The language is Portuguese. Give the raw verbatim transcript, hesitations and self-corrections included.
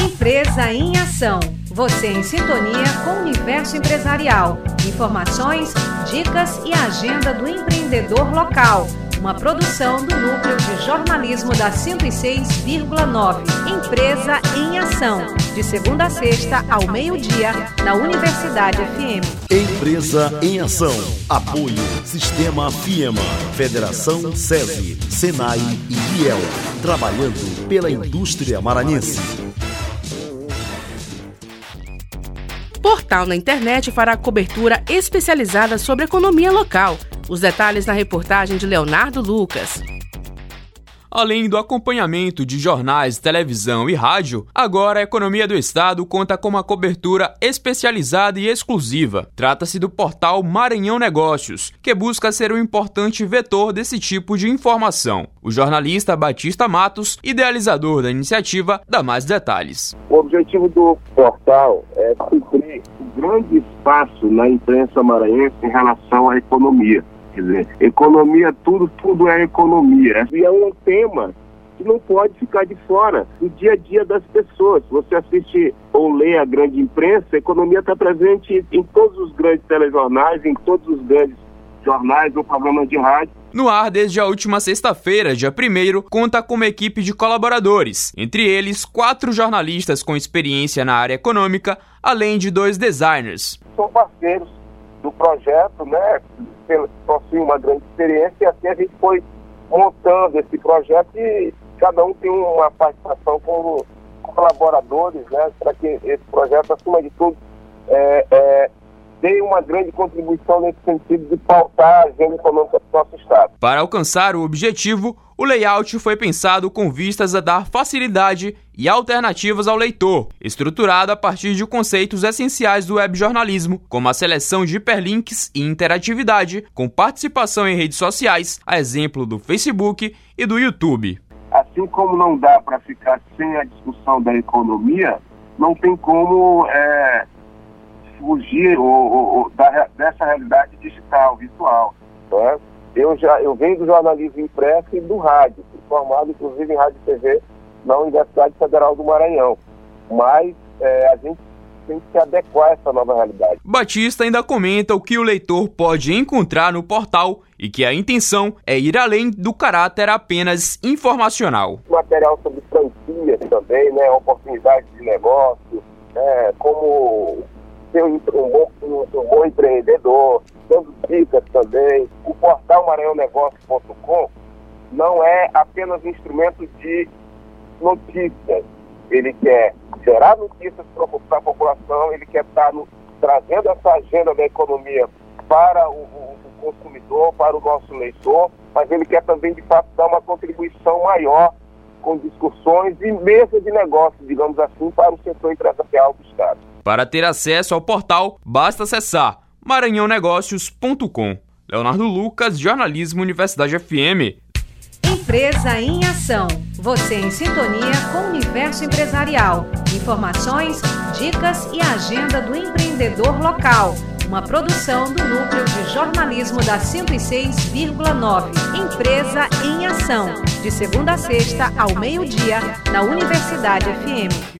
Empresa em Ação. Você em sintonia com o universo empresarial. Informações, dicas e agenda do empreendedor local. Uma produção do Núcleo de Jornalismo da cento e seis vírgula nove. Empresa em Ação. De segunda a sexta, ao meio-dia, na Universidade F M. Empresa em Ação. Apoio Sistema FIEMA, Federação SESI, SENAI e IEL. Trabalhando pela indústria maranhense. Portal na internet fará cobertura especializada sobre economia local. Os detalhes na reportagem de Leonardo Lucas. Além do acompanhamento de jornais, televisão e rádio, agora a Economia do Estado conta com uma cobertura especializada e exclusiva. Trata-se do portal Maranhão Negócios, que busca ser um importante vetor desse tipo de informação. O jornalista Batista Matos, idealizador da iniciativa, dá mais detalhes. O objetivo do portal é suprir um grande espaço na imprensa maranhense em relação à economia. Quer dizer, economia, tudo, tudo é economia. E é um tema que não pode ficar de fora do dia a dia das pessoas. Você assiste ou lê a grande imprensa, a economia está presente em todos os grandes telejornais, em todos os grandes jornais ou programas de rádio. No ar, desde a última sexta-feira, dia primeiro, conta com uma equipe de colaboradores, entre eles quatro jornalistas com experiência na área econômica, além de dois designers. São parceiros do projeto, né? Possuem uma grande experiência e assim a gente foi montando esse projeto e cada um tem uma participação como colaboradores, né? Para que esse projeto, acima de tudo, é, é, dê uma grande contribuição nesse sentido de pautar a agenda econômica do nosso Estado. Para alcançar o objetivo, o layout foi pensado com vistas a dar facilidade e alternativas ao leitor, estruturado a partir de conceitos essenciais do webjornalismo, como a seleção de hiperlinks e interatividade, com participação em redes sociais, a exemplo do Facebook e do YouTube. Assim como não dá para ficar sem a discussão da economia, não tem como é, fugir ou, ou, ou, da, dessa realidade digital, virtual. Né? Eu, já, eu venho do jornalismo impresso e do rádio, fui formado inclusive em rádio e T V na Universidade Federal do Maranhão, mas é, a gente tem que se adequar a essa nova realidade. Batista ainda comenta o que o leitor pode encontrar no portal e que a intenção é ir além do caráter apenas informacional. Material sobre franquias também, né, oportunidades de negócio, né, como ser um, um, bom, um, um bom empreendedor, dando dicas também. O portal maranhão negócios ponto com não é apenas um instrumento de notícias. Ele quer gerar notícias para a população, ele quer estar no, trazendo essa agenda da economia para o, o, o consumidor, para o nosso leitor, mas ele quer também, de fato, dar uma contribuição maior com discussões e mesa de negócios, digamos assim, para o setor empresarial do Estado. Para ter acesso ao portal, basta acessar maranhão negócios ponto com. Leonardo Lucas, Jornalismo, Universidade F M. Empresa em Ação. Você em sintonia com o universo empresarial. Informações, dicas e agenda do empreendedor local. Uma produção do Núcleo de Jornalismo da cento e seis vírgula nove. Empresa em Ação. De segunda a sexta, ao meio-dia, na Universidade F M.